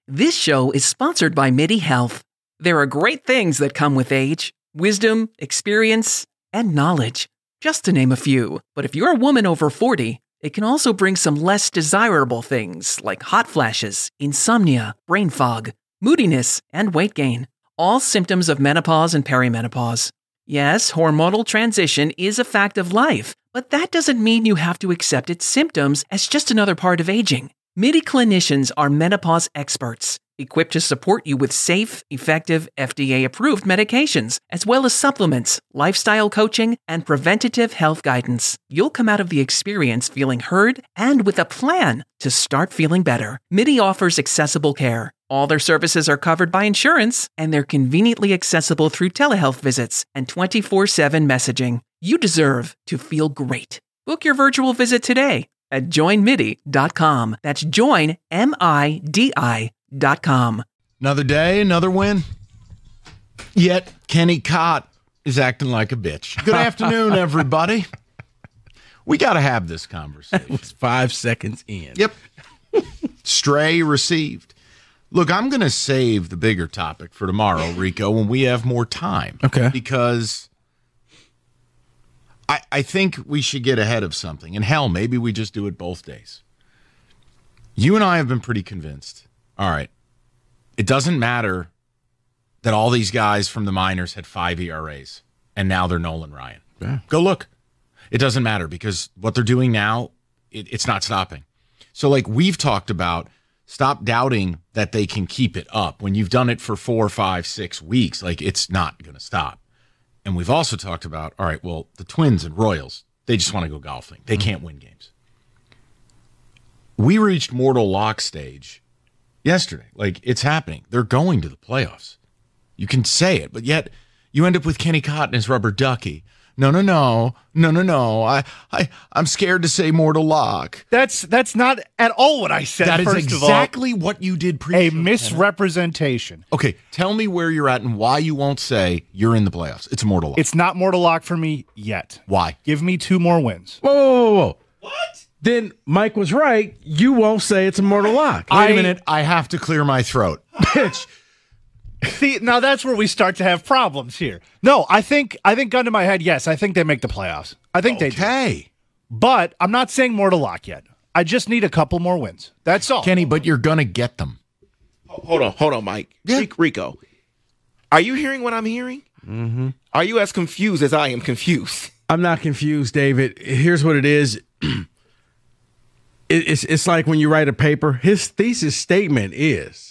This show is sponsored by MIDI Health. There are great things that come with age: wisdom, experience, and knowledge, just to name a few. But if you're a woman over 40, it can also bring some less desirable things like hot flashes, insomnia, brain fog, moodiness, and weight gain. All symptoms of menopause and perimenopause. Yes, hormonal transition is a fact of life, but that doesn't mean you have to accept its symptoms as just another part of aging. MIDI clinicians are menopause experts, equipped to support you with safe, effective, FDA-approved medications, as well as supplements, lifestyle coaching, and preventative health guidance. You'll come out of the experience feeling heard and with a plan to start feeling better. MIDI offers accessible care. All their services are covered by insurance, and they're conveniently accessible through telehealth visits and 24/7 messaging. You deserve to feel great. Book your virtual visit today at joinmidi.com. That's joinmidi.com. Another day, another win. Yet Kenny Cott is acting like a bitch. Good afternoon, everybody. We got to have this conversation. It was 5 seconds in. Yep. Stray received. Look, I'm going to save the bigger topic for tomorrow, Rico, when we have more time. Okay. Because I think we should get ahead of something. And hell, maybe we just do it both days. You and I have been pretty convinced. All right. It doesn't matter that all these guys from the minors had 5 ERAs, and now they're Nolan Ryan. Yeah. Go look. It doesn't matter because what they're doing now, it's not stopping. So, like we've talked about, stop doubting that they can keep it up. When you've done it for 4, 5, 6 weeks, like it's not going to stop. And we've also talked about, all right, well, the Twins and Royals, they just want to go golfing. They can't win games. We reached mortal lock stage yesterday. Like, it's happening. They're going to the playoffs. You can say it, but yet you end up with Kenny Cott and his rubber ducky. No. I'm scared to say mortal lock. That's not at all what I said. That is first exactly what you did of all, pre-show. a misrepresentation. Okay, tell me where you're at and why you won't say you're in the playoffs. It's mortal lock. It's not mortal lock for me yet. Why? Give me 2 more wins. Whoa. What? Then Mike was right. You won't say it's a mortal lock. Wait a minute. I have to clear my throat. Bitch. See, now that's where we start to have problems here. No, I think gun to my head, yes, I think they make the playoffs. I think they do. Okay. But I'm not saying mortal lock yet. I just need a couple more wins. That's all. Kenny, but you're going to get them. Hold on, Mike. Yeah. Rico, are you hearing what I'm hearing? Mm-hmm. Are you as confused as I am confused? I'm not confused, David. Here's what it is. It's like when you write a paper. His thesis statement is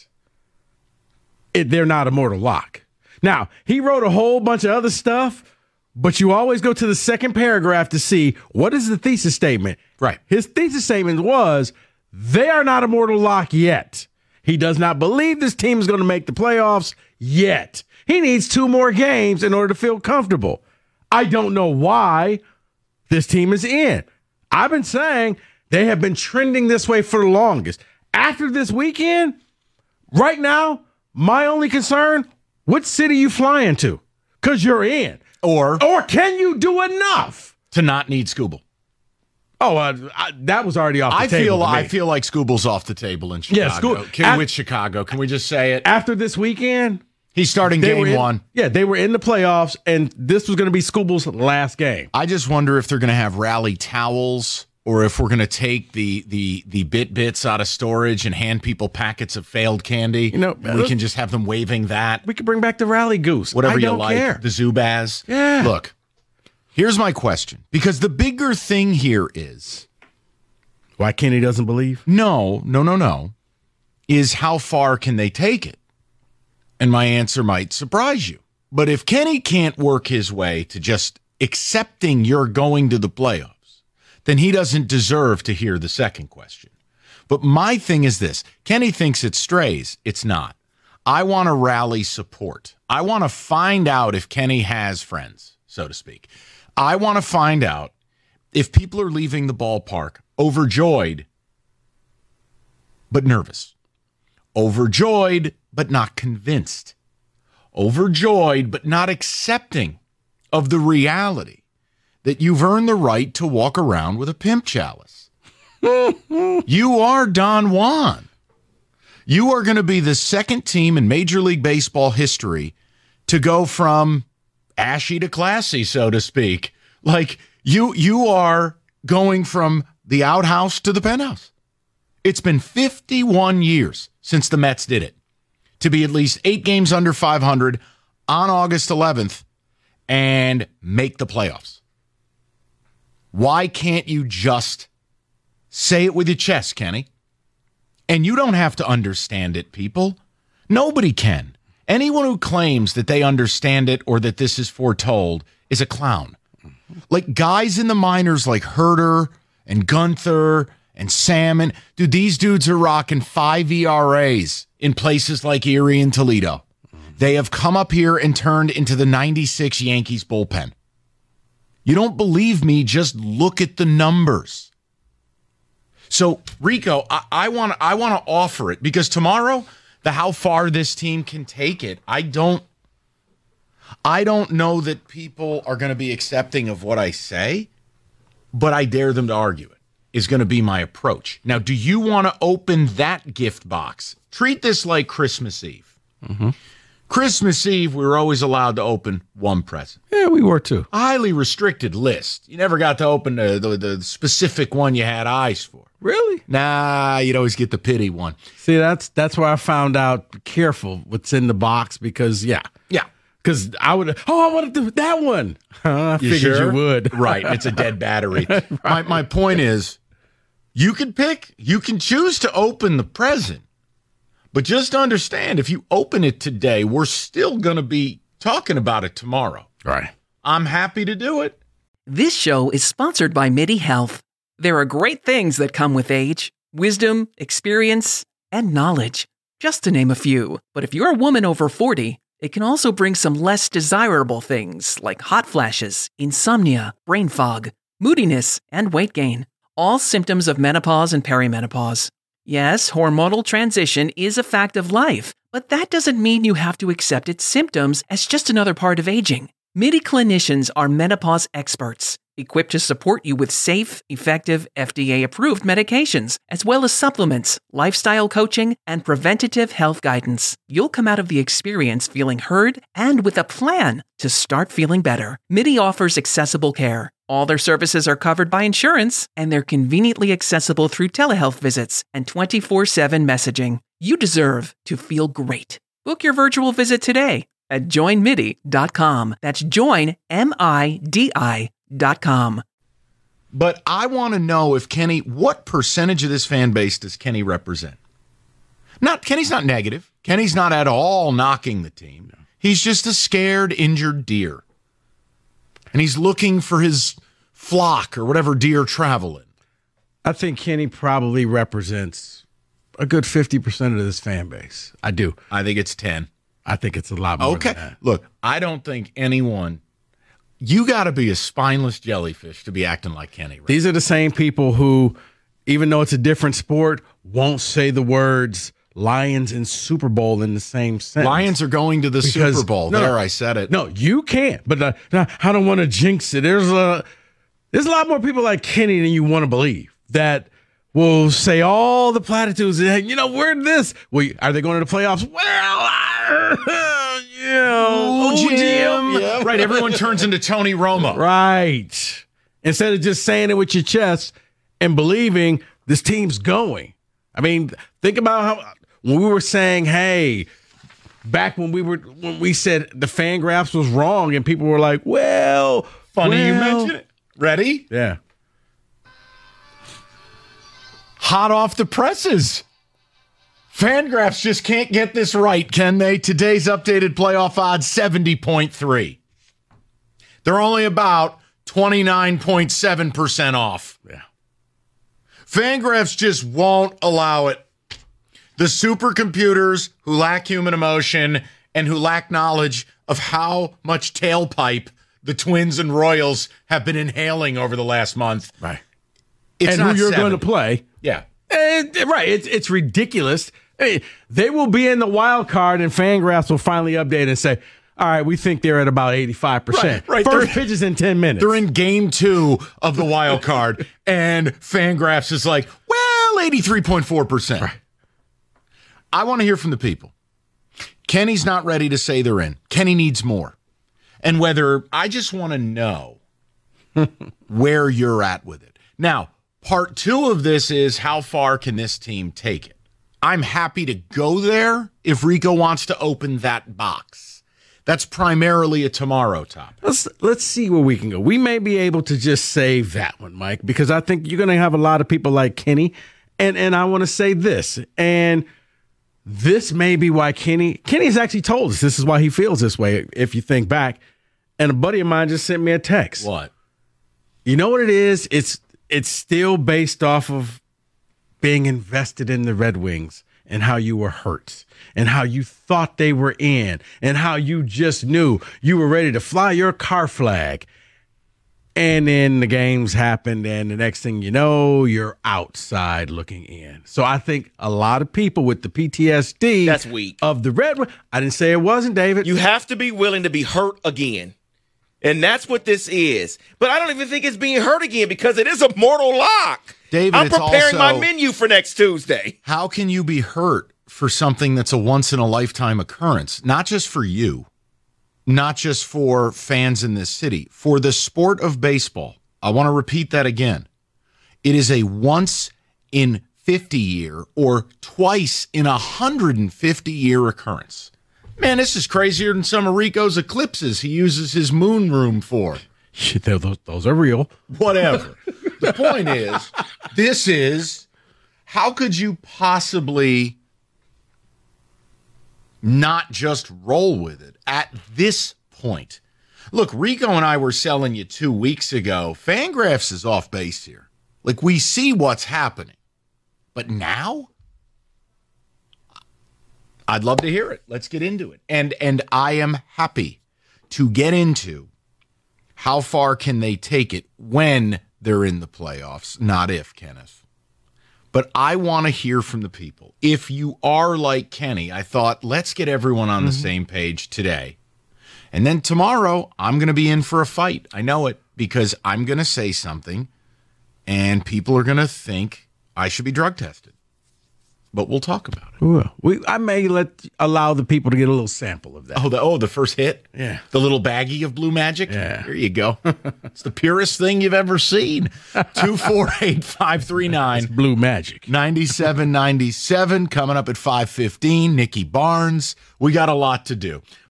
they're not a mortal lock. Now, he wrote a whole bunch of other stuff, but you always go to the second paragraph to see what is the thesis statement. Right. His thesis statement was they are not a mortal lock yet. He does not believe this team is going to make the playoffs yet. He needs 2 more games in order to feel comfortable. I don't know why this team is in. I've been saying they have been trending this way for the longest. After this weekend, right now, my only concern, what city you flying to? Because you're in. Or can you do enough to not need Scooble. Oh, that was already off the table. I feel like Scooble's off the table in Chicago. Yeah, with Chicago. Can we just say it? After this weekend, he's starting game 1. Yeah, they were in the playoffs, and this was going to be Scooble's last game. I just wonder if they're going to have rally towels or if we're going to take the bits out of storage and hand people packets of failed candy. You know, we can just have them waving that. We could bring back the rally goose. Whatever I you don't like. care. The Zubaz. Yeah. Look, here's my question. Because the bigger thing here is... Why Kenny doesn't believe? No. Is how far can they take it? And my answer might surprise you. But if Kenny can't work his way to just accepting you're going to the playoffs, then he doesn't deserve to hear the second question. But my thing is this. Kenny thinks it's strays. It's not. I want to rally support. I want to find out if Kenny has friends, so to speak. I want to find out if people are leaving the ballpark overjoyed but nervous. Overjoyed but not convinced. Overjoyed but not accepting of the reality that you've earned the right to walk around with a pimp chalice. You are Don Juan. You are going to be the second team in Major League Baseball history to go from ashy to classy, so to speak. Like you are going from the outhouse to the penthouse. It's been 51 years since the Mets did it. To be at least 8 games under 500 on August 11th and make the playoffs. Why can't you just say it with your chest, Kenny? And you don't have to understand it, people. Nobody can. Anyone who claims that they understand it or that this is foretold is a clown. Like guys in the minors like Herter and Gunther and Salmon. Dude, these dudes are rocking 5 ERAs in places like Erie and Toledo. They have come up here and turned into the 96 Yankees bullpen. You don't believe me? Just look at the numbers. So, Rico, I want to offer it because tomorrow, how far this team can take it, I don't know that people are going to be accepting of what I say, but I dare them to argue it is going to be my approach. Now, do you want to open that gift box? Treat this like Christmas Eve. Mm-hmm. Christmas Eve, we were always allowed to open one present. Yeah, we were too. Highly restricted list. You never got to open the specific one you had eyes for. Really? Nah, you'd always get the pity one. See, that's where I found out, be careful what's in the box because, yeah. Because I want to do that one. I figured you would. Right, it's a dead battery. Right. My point is, you can choose to open the present. But just understand, if you open it today, we're still going to be talking about it tomorrow. Right. I'm happy to do it. This show is sponsored by MIDI Health. There are great things that come with age, wisdom, experience, and knowledge, just to name a few. But if you're a woman over 40, it can also bring some less desirable things like hot flashes, insomnia, brain fog, moodiness, and weight gain. All symptoms of menopause and perimenopause. Yes, hormonal transition is a fact of life, but that doesn't mean you have to accept its symptoms as just another part of aging. MIDI clinicians are menopause experts, equipped to support you with safe, effective, FDA-approved medications, as well as supplements, lifestyle coaching, and preventative health guidance. You'll come out of the experience feeling heard and with a plan to start feeling better. MIDI offers accessible care. All their services are covered by insurance, and they're conveniently accessible through telehealth visits and 24/7 messaging. You deserve to feel great. Book your virtual visit today at joinmidi.com. That's joinmidi.com. But I want to know if Kenny, what percentage of this fan base does Kenny represent? Kenny's not negative. Kenny's not at all knocking the team. He's just a scared, injured deer. And he's looking for his flock or whatever deer travel in. I think Kenny probably represents a good 50% of this fan base. I do. I think it's 10. I think it's a lot more than that. Look, I don't think anyone, you got to be a spineless jellyfish to be acting like Kenny. Right? These are the same people who, even though it's a different sport, won't say the words Lions and Super Bowl in the same sentence. Lions are going to the Super Bowl. I said it. No, you can't. But I don't want to jinx it. There's a lot more people like Kenny than you want to believe that will say all the platitudes. We're this. Well, are they going to the playoffs? Well, Jim. Yeah. Right. Everyone turns into Tony Romo. Right. Instead of just saying it with your chest and believing this team's going. I mean, think about how when we were saying, hey, back when we said the Fangraphs was wrong and people were like, well, funny you mention it. Ready? Yeah. Hot off the presses. Fangraphs just can't get this right, can they? Today's updated playoff odds, 70.3. They're only about 29.7% off. Yeah. Fangraphs just won't allow it. The supercomputers who lack human emotion and who lack knowledge of how much tailpipe the Twins and Royals have been inhaling over the last month. Right. It's and not who you're 70. going to play. Yeah. Right. It's ridiculous. They will be in the wild card and Fangraphs will finally update and say, all right, we think they're at about 85%. Right. First pitch is in 10 minutes. They're in game 2 of the wild card, and Fangraphs is like, well, 83.4%. Right. I want to hear from the people. Kenny's not ready to say they're in. Kenny needs more. And whether I just want to know where you're at with it. Now, part 2 of this is how far can this team take it? I'm happy to go there if Rico wants to open that box. That's primarily a tomorrow topic. Let's see where we can go. We may be able to just save that one, Mike, because I think you're going to have a lot of people like Kenny. And I want to say this, and this may be why Kenny's actually told us this is why he feels this way, if you think back. And a buddy of mine just sent me a text. What? You know what it is? It's still based off of being invested in the Red Wings and how you were hurt and how you thought they were in and how you just knew you were ready to fly your car flag. And then the games happened, and the next thing you know, you're outside looking in. So I think a lot of people with the PTSD That's weak. of the Red Wings, I didn't say it wasn't, David. You have to be willing to be hurt again. And that's what this is. But I don't even think it's being hurt again because it is a mortal lock. David, I'm it's preparing also, my menu for next Tuesday. How can you be hurt for something that's a once-in-a-lifetime occurrence? Not just for you, not just for fans in this city, for the sport of baseball. I want to repeat that again. It is a once-in-50-year or twice-in-150-year occurrence. Man, this is crazier than some of Rico's eclipses he uses his moon room for. Those are real. Whatever. The point is, how could you possibly not just roll with it at this point? Look, Rico and I were selling you 2 weeks ago. Fangraphs is off base here. Like, we see what's happening. But now? I'd love to hear it. Let's get into it. And I am happy to get into how far can they take it when they're in the playoffs, not if, Kenneth. But I want to hear from the people. If you are like Kenny, I thought, let's get everyone on the same page today. And then tomorrow, I'm going to be in for a fight. I know it, because I'm going to say something, and people are going to think I should be drug tested. But we'll talk about it. Well, I may allow the people to get a little sample of that. The first hit? Yeah. The little baggie of Blue Magic? Yeah. There you go. It's the purest thing you've ever seen. 248-539. Blue Magic. 9797 coming up at 5:15. Nikki Barnes. We got a lot to do.